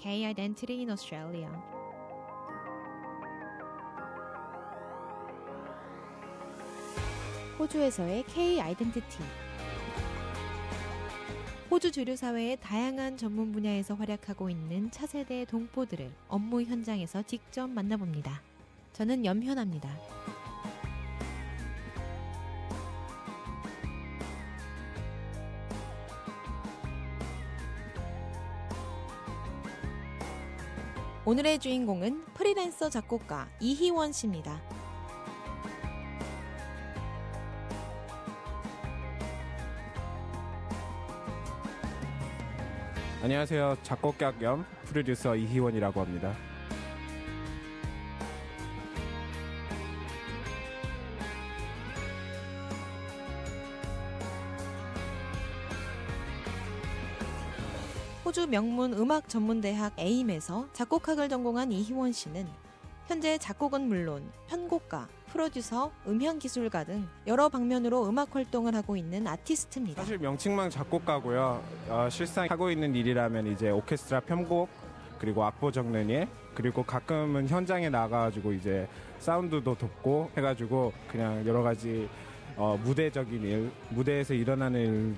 K Identity in Australia. 호주에서의 K Identity. 호주 주류 사회의 다양한 전문 분야에서 활약하고 있는 차세대 동포들을 업무 현장에서 직접 만나봅니다. 저는 염현아입니다. 오늘의 주인공은 프리랜서 작곡가 이희원 씨입니다. 안녕하세요. 작곡가 겸 프로듀서 이희원이라고 합니다. 호주 명문 음악 전문대학 에임에서 작곡학을 전공한 이희원 씨는 현재 작곡은 물론 편곡가, 프로듀서, 음향기술가 등 여러 방면으로 음악 활동을 하고 있는 아티스트입니다. 사실 명칭만 작곡가고요. 실상 하고 있는 일이라면 이제 오케스트라 편곡, 그리고 악보 적는 일, 그리고 가끔은 현장에 나가가지고 이제 사운드도 돕고 해가지고 그냥 여러 가지 무대적인 일, 무대에서 일어나는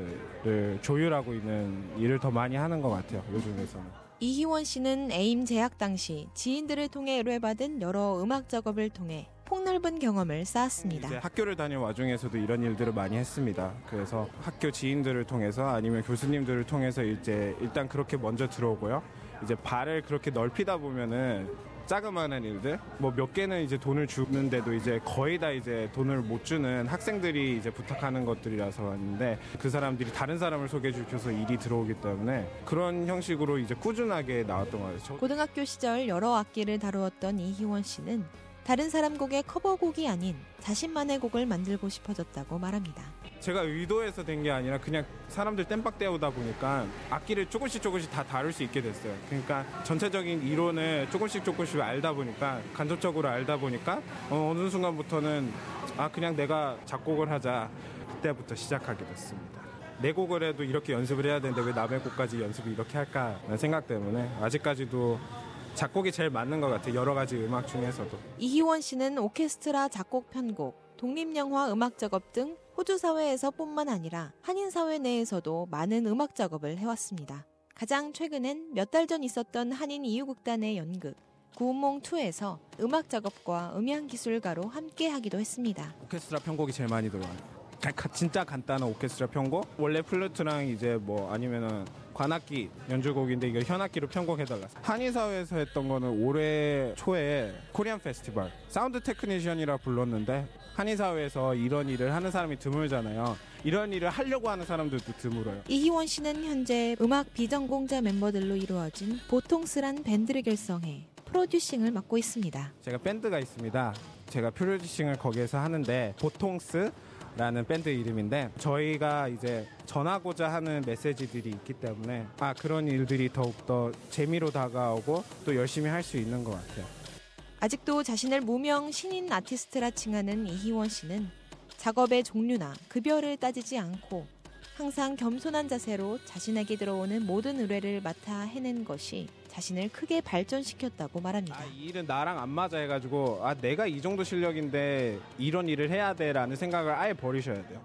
일들을 조율하고 있는 일을 더 많이 하는 것 같아요. 요즘에서는. 이희원 씨는 에임 재학 당시 지인들을 통해 의뢰받은 여러 음악 작업을 통해 폭넓은 경험을 쌓았습니다. 이제 학교를 다닐 와중에서도 이런 일들을 많이 했습니다. 그래서 학교 지인들을 통해서 아니면 교수님들을 통해서 이제 일단 그렇게 먼저 들어오고요. 이제 발을 그렇게 넓히다 보면은 자그마한 일들, 뭐 몇 개는 이제 돈을 주는데도 이제 거의 다 이제 돈을 못 주는 학생들이 이제 부탁하는 것들이라서 왔는데 그 사람들이 다른 사람을 소개해 주셔서 일이 들어오기 때문에 그런 형식으로 이제 꾸준하게 나왔던 것 같아요. 고등학교 시절 여러 악기를 다루었던 이희원 씨는 다른 사람 곡의 커버곡이 아닌 자신만의 곡을 만들고 싶어졌다고 말합니다. 제가 의도해서 된 게 아니라 그냥 사람들 땜박 때우다 보니까 악기를 조금씩 다 다룰 수 있게 됐어요. 그러니까 전체적인 이론을 조금씩 알다 보니까 간접적으로 알다 보니까 어느 순간부터는 그냥 내가 작곡을 하자, 그때부터 시작하게 됐습니다. 내 곡을 해도 이렇게 연습을 해야 되는데 왜 남의 곡까지 연습을 이렇게 할까 라는 생각 때문에 아직까지도 작곡이 제일 맞는 것 같아요. 여러 가지 음악 중에서도. 이희원 씨는 오케스트라 작곡 편곡, 독립영화 음악 작업 등 호주 사회에서 뿐만 아니라 한인 사회 내에서도 많은 음악 작업을 해왔습니다. 가장 최근엔 몇 달 전 있었던 한인 이유극단의 연극 구운몽2에서 음악 작업과 음향기술가로 함께 하기도 했습니다. 오케스트라 편곡이 제일 많이 들어와요. 진짜 간단한 오케스트라 편곡? 원래 플루트랑 이제 뭐 아니면은 관악기 연주곡인데 이거 현악기로 편곡해달라. 한인사회에서 했던 거는 올해 초에 코리안 페스티벌 사운드 테크니션이라 불렀는데 한인사회에서 이런 일을 하는 사람이 드물잖아요. 이런 일을 하려고 하는 사람들도 드물어요. 이희원 씨는 현재 음악 비전공자 멤버들로 이루어진 보통스란 밴드를 결성해 프로듀싱을 맡고 있습니다. 제가 밴드가 있습니다. 제가 프로듀싱을 거기에서 하는데 보통스 라는 밴드 이름인데 저희가 이제 전하고자 하는 메시지들이 있기 때문에 그런 일들이 더욱더 재미로 다가오고 또 열심히 할 수 있는 것 같아요. 아직도 자신을 무명 신인 아티스트라 칭하는 이희원 씨는 작업의 종류나 급여를 따지지 않고 항상 겸손한 자세로 자신에게 들어오는 모든 의뢰를 맡아 해낸 것이 자신을 크게 발전시켰다고 말합니다. 이 일은 나랑 안 맞아 해가지고 내가 이 정도 실력인데 이런 일을 해야 돼라는 생각을 아예 버리셔야 돼요.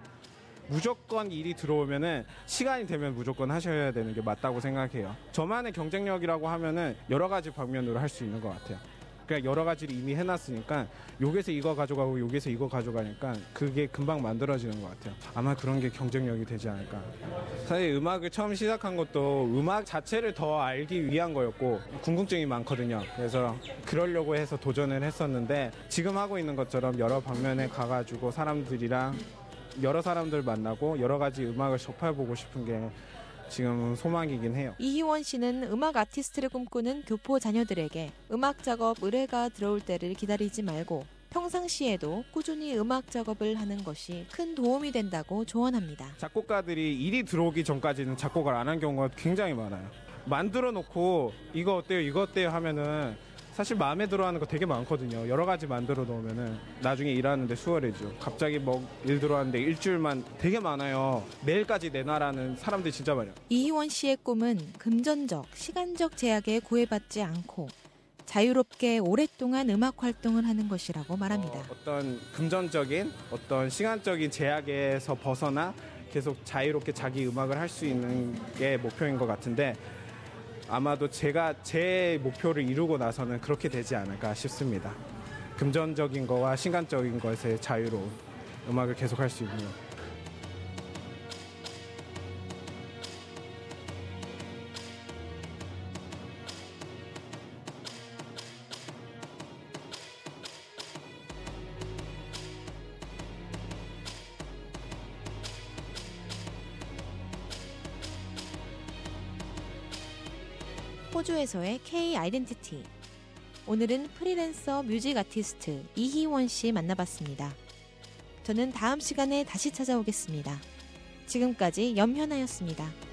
무조건 일이 들어오면은 시간이 되면 무조건 하셔야 되는 게 맞다고 생각해요. 저만의 경쟁력이라고 하면은 여러 가지 방면으로 할 수 있는 것 같아요. 그냥 여러 가지를 이미 해놨으니까 여기서 이거 가져가고 여기서 이거 가져가니까 그게 금방 만들어지는 것 같아요. 아마 그런 게 경쟁력이 되지 않을까. 사실 음악을 처음 시작한 것도 음악 자체를 더 알기 위한 거였고 궁금증이 많거든요. 그래서 그러려고 해서 도전을 했었는데 지금 하고 있는 것처럼 여러 방면에 가가지고 사람들이랑 여러 사람들 만나고 여러 가지 음악을 접해보고 싶은 게 지금 소망이긴 해요. 이희원 씨는 음악 아티스트를 꿈꾸는 교포 자녀들에게 음악 작업 의뢰가 들어올 때를 기다리지 말고 평상시에도 꾸준히 음악 작업을 하는 것이 큰 도움이 된다고 조언합니다. 작곡가들이 일이 들어오기 전까지는 작곡을 안 한 경우가 굉장히 많아요. 만들어 놓고 이거 어때요 이거 어때요 하면은 사실 마음에 들어하는 거 되게 많거든요. 여러 가지 만들어 놓으면은 나중에 일하는데 수월해지죠. 갑자기 뭐 일 들어왔는데 일주일만 되게 많아요. 내일까지 내놔라는 사람들이 진짜 많아요. 이희원 씨의 꿈은 금전적, 시간적 제약에 구애받지 않고 자유롭게 오랫동안 음악 활동을 하는 것이라고 말합니다. 어떤 금전적인, 어떤 시간적인 제약에서 벗어나 계속 자유롭게 자기 음악을 할 수 있는 게 목표인 것 같은데 아마도 제가 제 목표를 이루고 나서는 그렇게 되지 않을까 싶습니다. 금전적인 거와 시간적인 것에 자유로운 음악을 계속 할 수 있는. 호주에서의 K 아이덴티티. 오늘은 프리랜서 뮤직 아티스트 이희원 씨 만나봤습니다. 저는 다음 시간에 다시 찾아오겠습니다. 지금까지 염현아였습니다.